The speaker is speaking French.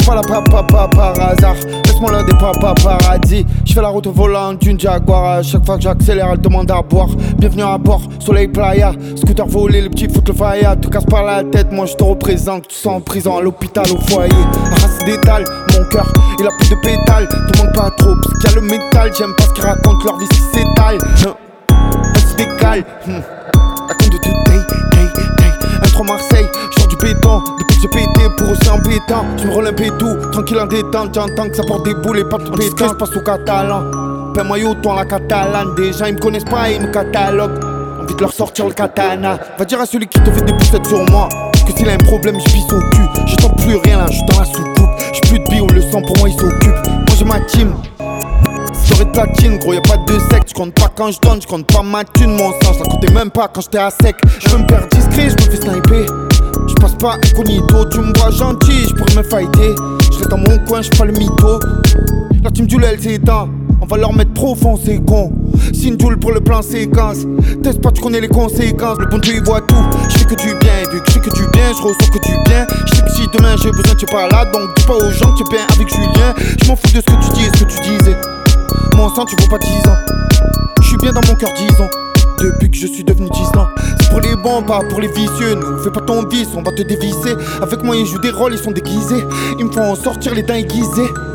pas là par hasard. Laisse-moi l'un des paradis. Je fais la route au volant d'une Jaguar. À chaque fois que j'accélère, elle demande à boire. Bienvenue à bord, soleil playa. Scooter volé, les petits foutent le faya. Te casse pas la tête, moi je te représente. Tu sens en prison, à l'hôpital, au foyer. La race d'étale, mon cœur, il a plus de pétales. Te manque pas trop, parce qu'il y a le métal. J'aime pas ce qu'ils racontent, leur vie qui s'étale. Elle se décale. La compte de tout day. Un 3 Marseille, je sors du béton. Depuis que j'ai pété, pour eux c'est embêtant. Je me relève et tout, tranquille en détente. J'entends que ça porte des boules et pas de pétants. Je passe au catalan. Paie-moi toi la catalane. Des gens ils me connaissent pas, ils me cataloguent. Envie de leur sortir le katana. Va dire à celui qui te fait des poussettes sur moi que s'il a un problème, je pisse au cul. Je sens plus rien là, je suis dans la soucoupe. J'suis plus de billes, on le sent, pour moi il s'occupe. Moi j'ai ma team. Soirée de platine, gros, y'a pas de secte. J'compte pas quand j'donne, j'compte pas ma thune, mon sang. J'la comptais même pas quand j'étais à sec. J'veux me perdre discret, j'me fais sniper. J'passe pas incognito, tu me vois gentil, j'pourrais me fighter. J'reste dans mon coin, j'fais pas le mytho. La team Joule elle s'éteint, on va leur mettre profond, c'est con. Signe Joule pour le plan séquence. Teste pas, tu connais les conséquences. Le bon Dieu il voit tout, j'fais que du bien. Et vu que j'fais que du bien, j'ressens que du bien. J'sais que si demain j'ai besoin, t'es pas là. Donc dis pas aux gens que t'es bien avec Julien. J'm'en fous de ce que tu dis et ce que tu disais. Mon sang, tu vaux pas 10 ans. J'suis bien dans mon cœur, disons. Depuis que je suis devenu distant. C'est pour les bons, pas pour les vicieux. Ne fais pas ton vice, on va te dévisser. Avec moi, ils jouent des rôles, ils sont déguisés. Ils me font sortir les dents aiguisées.